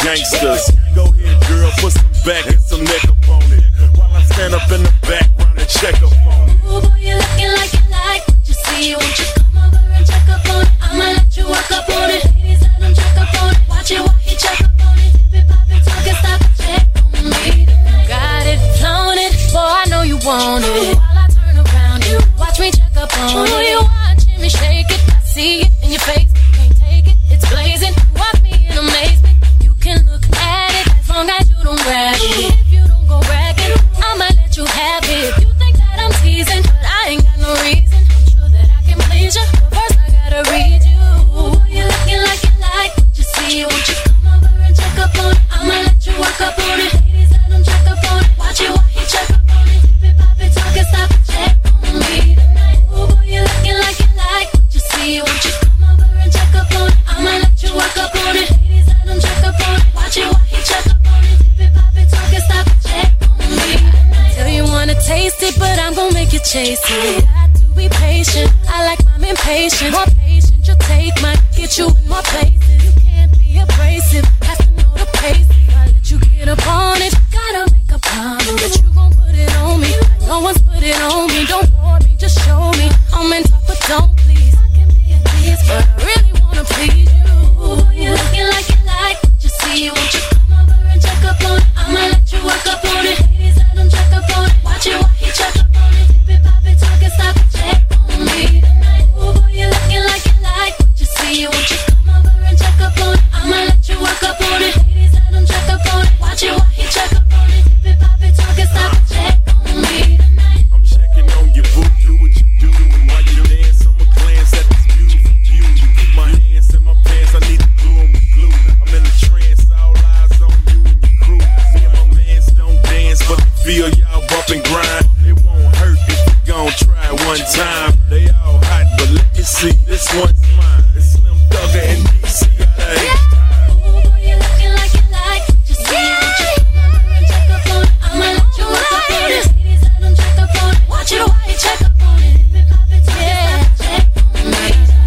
gangsters. Go ahead, girl, put some back and some neck up on it. While I stand up in the background and check up on it. Ooh, boy, you looking like you like what you see. Won't you come over and check up on it? I'ma let you walk up on it. Ladies, let them check up on it. Watch it while he check up on it. Dip it, pop it, talk it, stop and check on me. Got it, flown it, boy, I know you want it. While I turn around, you watch me check up on it. You watching me shake it, I see it in your face. Can't take it, it's blazing. Watch me in amazement. You can look at it as long as you don't grab it. If you don't go bragging, I'ma let you have it. You think that I'm teasing, but I ain't got no reason. I'm sure that I can please you, but first I gotta read you. Ooh, you looking like you like what you see. Won't you come over and check up on it? I'ma let you walk up on it. Ladies, let them check up on it. Watch it while he check up on it. Dip it, pop it, talk it, stop and check on me tonight. Ooh, boy, you looking like you like what you see. Won't you come over and check up on it? I'ma let you walk up on it. Ladies, let them check up on it. Watch it while he check up on it. Dip it, pop it, talk it, stop and check on me tonight. Tell you wanna taste it, but I'm gon' make you chase it. Got to be patient. I like my impatient. More patient, you'll take might get you in more places. You can't be abrasive. Have to know the pace. I let you get up on it. Gotta make a promise that you gon' put it on me. No one's put it on me. Don't bore me, just show me. I'm in top, but don't please. I can be a tease, but I really wanna please you. Ooh, you looking like you like what you see. Won't you come over and check up on it? I'ma let you work up on it. Ladies, let them check up on it. Watch it while he check up on it. Dip it, pop it, talk it, stop and check on me tonight. Ooh, boy, you looking like you like what you see. Won't you come over and check up on it? I'ma let you work up on it. Ladies, let them check up on it. Watch it while he check up on it. Dip it, pop it, talk it, stop and check on me tonight. I'm checking on your boo, do what you do. While you dance, I'ma glance at this beautiful view. You keep my hands in my pants, I need to glue 'em with glue. I'm in a trance, all eyes on you and your crew. Me and my mans don't dance, but the feel y'all bump and grind. It won't hurt if you gon' try it one time. They all hot, but let me see, this one's mine. It's Slim Thugger and DC out of H. Ooh, boy, you looking like you like what you see. Won't you come over and check up on it? I'ma let you work up on it. Ladies, let them check up on it. Watch it while he check up on it. Dip it, pop it, talk it, stop and check on me.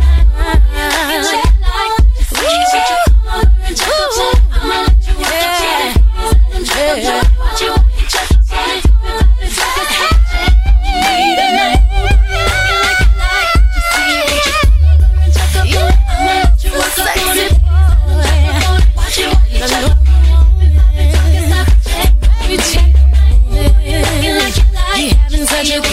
You check like what you see. Won't you come over and check up on it? I'ma let you work up on it. Ladies, let them check up on it. Watch it while he check up on it. Dip it, pop it, talk it, stop and check on me tonight. Ooh, you looking like you like what you see. Won't you come over and check up on it? I'ma let you work up on it. Watch it while he check up on it. Dip it, pop it, talk it, stop and check on me. Looking like you like. Having such a